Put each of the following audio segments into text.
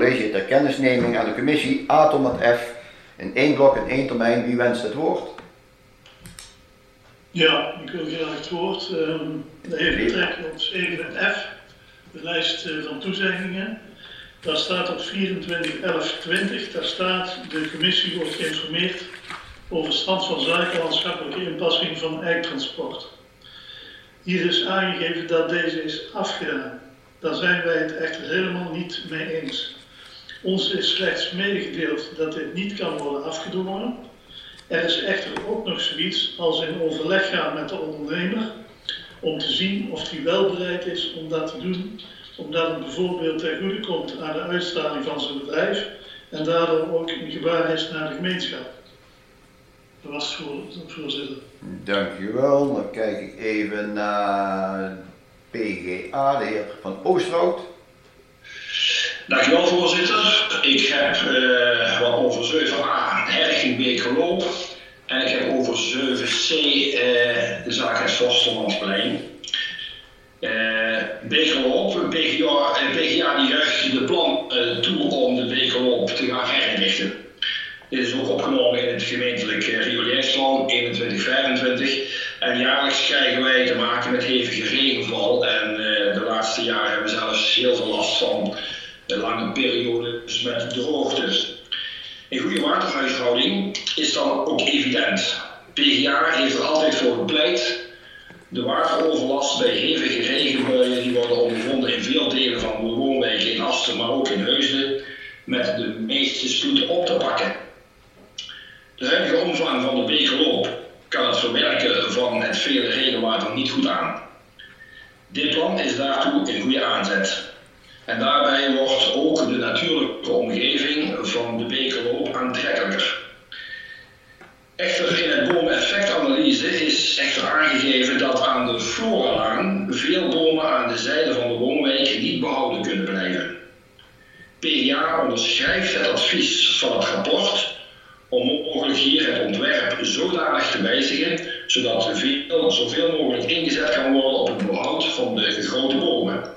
college ter kennisneming aan de commissie A tot met F in 1 blok in 1 termijn. Wie wenst het woord? Ja, ik wil graag het woord. De heer betrekking op 7F, de lijst van toezeggingen. Daar staat op 24/11/20, daar staat: de commissie wordt geïnformeerd over stand van zaken landschappelijke inpassing van eiktransport. Hier is aangegeven dat deze is afgedaan. Daar zijn wij het echter helemaal niet mee eens. Ons is slechts medegedeeld dat dit niet kan worden afgedwongen. Er is echter ook nog zoiets als in overleg gaan met de ondernemer om te zien of hij wel bereid is om dat te doen, omdat het bijvoorbeeld ten goede komt aan de uitstraling van zijn bedrijf en daardoor ook een gebaar is naar de gemeenschap. Dat was het, voorzitter. Dankjewel. Dan kijk ik even naar PGA, de heer Van Oosterhout. Dankjewel, voorzitter. Ik heb wat over 7a, herrichting Bekerloop. En ik heb over 7c de zaak het Forstermansplein. Bekerloop, PGA die juicht de plan toe om de Bekerloop te gaan herinrichten. Dit is ook opgenomen in het gemeentelijk rioleringsplan 21/25. En jaarlijks krijgen wij te maken met hevige regenval. En de laatste jaren hebben we zelfs heel veel last van lange periodes met droogte. Een goede waterhuishouding is dan ook evident. PGA heeft er altijd voor gepleit. De wateroverlast bij hevige regenbuien die worden ondervonden in veel delen van de woonwijken in Asten, maar ook in Heusden, met de meeste spoed op te pakken. De huidige omvang van de Bekerloop kan het verwerken van het vele regenwater niet goed aan. Dit plan is daartoe een goede aanzet. En daarbij wordt ook de natuurlijke omgeving van de Bekerloop aantrekkelijker. Echter, in het bomeneffectanalyse is echter aangegeven dat aan de Floralaan veel bomen aan de zijde van de woonwijk niet behouden kunnen blijven. PGA onderschrijft het advies van het rapport om mogelijk hier het ontwerp zodanig te wijzigen, zodat zoveel mogelijk ingezet kan worden op het behoud van de grote bomen.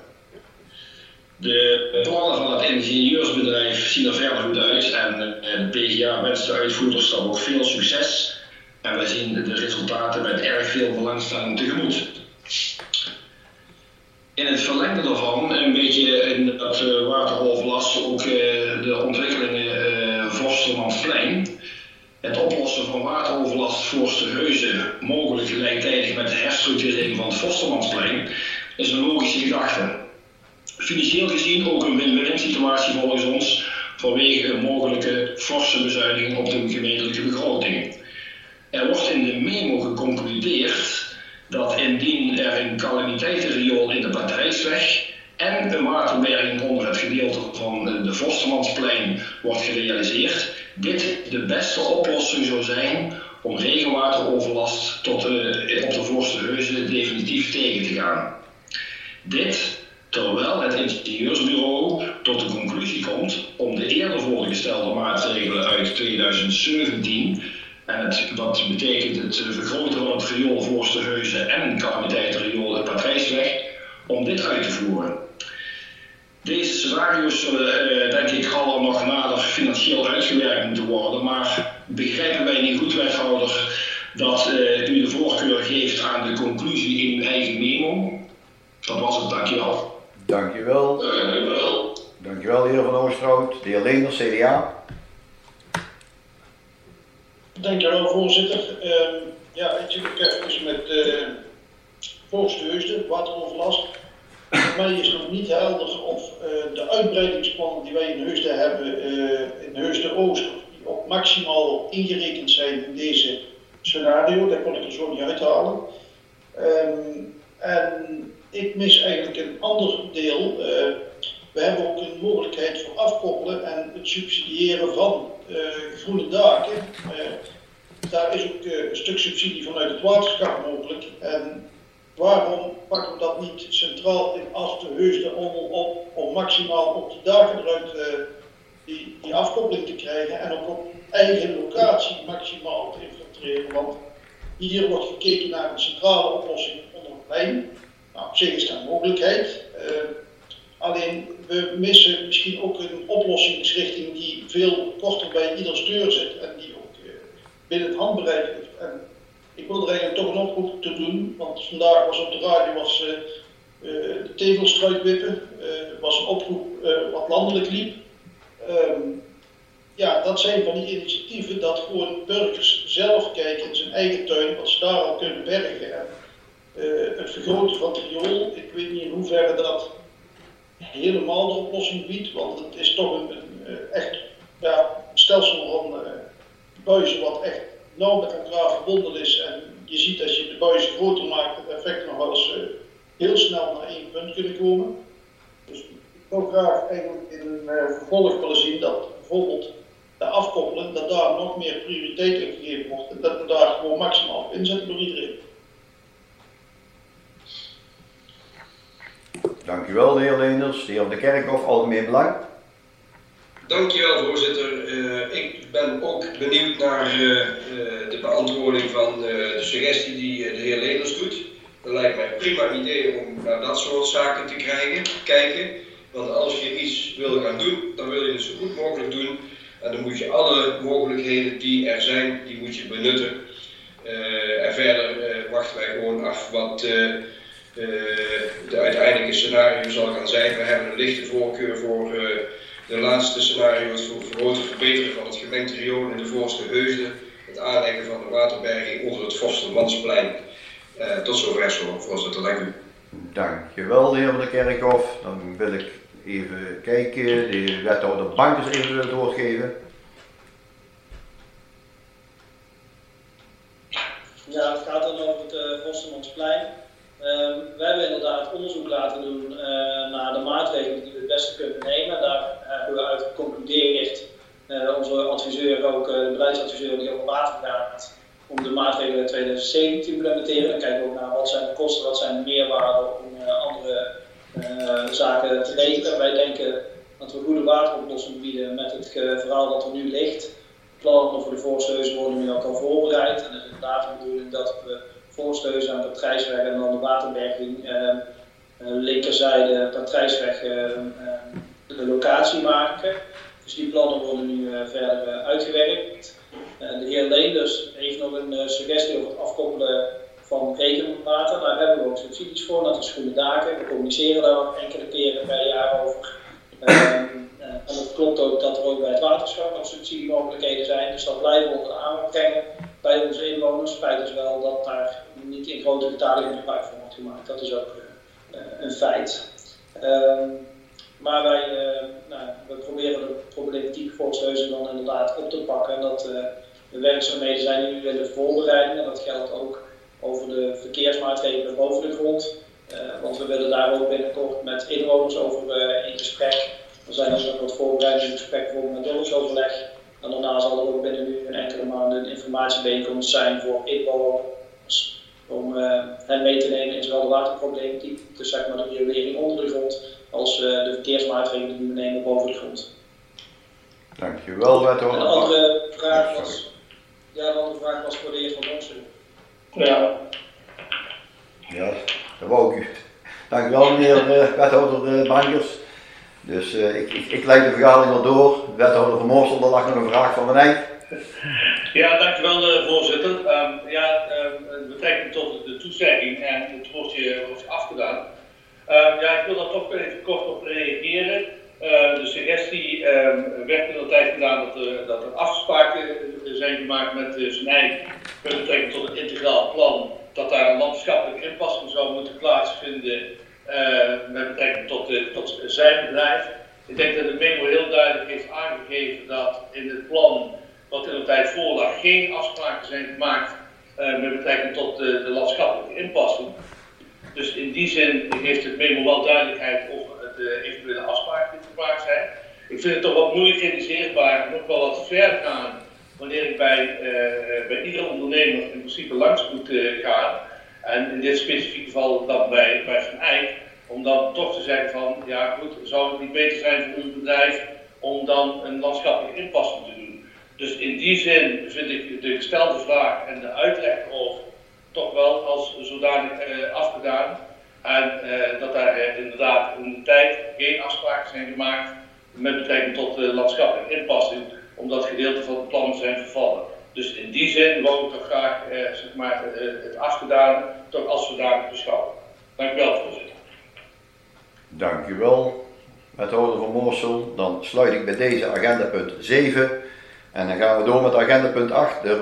De plannen van het ingenieursbedrijf zien er verder goed uit en de PGA wenst de uitvoerders dan ook veel succes. En wij zien de resultaten met erg veel belangstelling tegemoet. In het verlengde daarvan, een beetje in dat wateroverlast, ook de ontwikkelingen Forstermansplein. Het oplossen van wateroverlast Voorsterheuzen, mogelijk gelijktijdig met de herstructurering van het Forstermansplein, is een logische gedachte. Financieel gezien ook een win-win situatie volgens ons vanwege een mogelijke forse bezuiniging op de gemeentelijke begroting. Er wordt in de memo geconcludeerd dat indien er een calamiteitenriool in de Patrijsweg en een waterberging onder het gedeelte van de Forstermansplein wordt gerealiseerd, dit de beste oplossing zou zijn om regenwateroverlast op de Voorsterheuzen definitief tegen te gaan. Dit terwijl het ingenieursbureau tot de conclusie komt om de eerder voorgestelde maatregelen uit 2017 en wat betekent het vergroten van het riool Voorsterheuzen en calamiteitenriool de Patrijsweg, om dit uit te voeren. Deze scenario's zullen denk ik allemaal nog nader financieel uitgewerkt moeten worden, maar begrijpen wij niet goed, wethouder, dat u de voorkeur geeft aan de conclusie in uw eigen memo? Dat was het, dankjewel. Dankjewel. Dankjewel, de heer Van Oosterhout. De heer Leenders, CDA. Dankjewel, voorzitter. Ja, ik zit ook even met Voorsterheuzen, wateroverlast. Voor mij is nog niet helder of de uitbreidingsplannen die wij in Heusden hebben, in Heusden Oost, die ook maximaal ingerekend zijn in deze scenario. Dat kon ik er zo niet uithalen. En ik mis eigenlijk een ander deel. We hebben ook een mogelijkheid voor afkoppelen en het subsidiëren van groene daken. Daar is ook een stuk subsidie vanuit het waterschap mogelijk. En waarom pakken we dat niet centraal in Asten, Heusden allemaal op om maximaal op die daken eruit die afkoppeling te krijgen en ook op eigen locatie maximaal te infiltreren? Want hier wordt gekeken naar een centrale oplossing onder het plein. Nou, op zich is dat een mogelijkheid. Alleen we missen misschien ook een oplossingsrichting die veel korter bij ieders deur zit en die ook binnen het handbereik ligt. En ik wil er eigenlijk toch een oproep te doen, want vandaag was op de radio de tegelstruikwippen, was een oproep wat landelijk liep. Ja, dat zijn van die initiatieven dat gewoon burgers zelf kijken in zijn eigen tuin wat ze daar al kunnen bergen. En, het vergroten van het riool, ik weet niet in hoeverre dat helemaal de oplossing biedt, want het is toch een echt stelsel van buizen wat echt nauw met elkaar verbonden is. En je ziet als je de buizen groter maakt, het effect nog wel eens heel snel naar één punt kunnen komen. Dus ik zou graag eigenlijk in een vervolg willen zien dat bijvoorbeeld de afkoppelen, dat daar nog meer prioriteit in gegeven wordt en dat we daar gewoon maximaal op inzetten door iedereen. Dankjewel, de heer Leenders. De heer Van der Kerkhof, Algemeen Belang. Dankjewel, voorzitter. Ik ben ook benieuwd naar de beantwoording van de suggestie die de heer Leenders doet. Dat lijkt mij een prima idee om naar dat soort zaken te kijken. Want als je iets wil gaan doen, dan wil je het zo goed mogelijk doen. En dan moet je alle mogelijkheden die er zijn, die moet je benutten. En verder wachten wij gewoon af wat de uiteindelijke scenario zal gaan zijn. We hebben een lichte voorkeur voor de laatste scenario's voor vergroten verbeteren van het gemengd riool in de voorste Heusden, het aanleggen van de waterberging onder het Forstermansplein. Tot zover, voorzitter. Dank u. Dankjewel, de heer Van der Kerkhof. Dan wil ik even kijken, de wethouder Bankers even willen doorgeven. Ja, het gaat dan over het Forstermansplein. We hebben inderdaad onderzoek laten doen naar de maatregelen die we het beste kunnen nemen. Daar hebben we uit geconcludeerd, onze adviseur ook, de beleidsadviseur die over water gaat, om de maatregelen in 2017 te implementeren. Dan kijken we ook naar wat zijn de kosten, wat zijn de meerwaarden om andere zaken te regelen. Wij denken dat we goede wateroplossingen bieden met het verhaal dat er nu ligt. Plannen voor de Voorstheuzen worden nu ook al voorbereid. En het is inderdaad de bedoeling dat we Voorstheuzen aan Patrijsweg en dan de waterberging linkerzijde Patrijsweg de locatie maken. Dus die plannen worden nu verder uitgewerkt. De heer Leenders heeft nog een suggestie over het afkoppelen van regenwater. Daar hebben we ook subsidies voor, dat is groene daken. We communiceren daar ook enkele keren per jaar over. En het klopt ook dat er ook bij het waterschap nog subsidiemogelijkheden zijn. Dus dat blijven we onder de aandacht brengen bij onze inwoners. Feit is wel dat daar niet in grote getalen gebruik van wordt gemaakt. Dat is ook een feit. Maar we proberen de problematiek Voorstheuzen dan inderdaad op te pakken. En dat de werkzaamheden zijn nu in de voorbereiding. En dat geldt ook over de verkeersmaatregelen boven de grond. Want we willen daar ook binnenkort met inwoners over in gesprek. Er zijn ook nog wat voorbereidende gesprekken voor met dorpsoverleg. En daarna zal er ook binnen nu een enkele maanden een informatiebijeenkomst zijn voor inwoners. Om hen mee te nemen in zowel de waterproblematiek, dus zeg maar de riolering onder de grond, als de verkeersmaatregelen die we nemen boven de grond. Dankjewel, wethouder. En de andere vraag was voor de heer Van Donsen. Ja, dat wou ik u. Dankjewel, meneer wethouder Bankers. Dus ik leid de vergadering al door. Wethouder Van Moorsel, er lag nog een vraag van Van Eyck. Ja, dankjewel voorzitter. Met betrekking tot de toezegging en het wordt je afgedaan. Ik wil daar toch even kort op reageren. De suggestie werd in de tijd gedaan dat er afspraken zijn gemaakt met Van Eyck met betrekking tot het integraal plan. Dat daar een landschappelijke inpassing zou moeten plaatsvinden met betrekking tot zijn bedrijf. Ik denk dat de memo heel duidelijk heeft aangegeven dat in het plan wat in de tijd voorlag geen afspraken zijn gemaakt met betrekking tot de landschappelijke inpassing. Dus in die zin heeft het memo wel duidelijkheid over de eventuele afspraken die gemaakt zijn. Ik vind het toch wat moeilijk realiseerbaar en ook wel wat ver gaan wanneer ik bij iedere ondernemer in principe langs moet gaan. En in dit specifieke geval dan bij Van Eyck, om dan toch te zeggen van, ja goed, zou het niet beter zijn voor uw bedrijf om dan een landschappelijke inpassing te doen. Dus in die zin vind ik de gestelde vraag en de uitleg erover toch wel als zodanig afgedaan. En dat daar inderdaad in de tijd geen afspraken zijn gemaakt met betrekking tot de landschappelijke inpassing, omdat gedeelten van het plan zijn vervallen. Dus in die zin wou ik toch graag zeg maar, het afgedaan toch als zodanig beschouwen. Dank u wel, voorzitter. Dank u wel, wethouder Van Moorsel. Dan sluit ik bij deze agendapunt 7 en dan gaan we door met agendapunt 8, de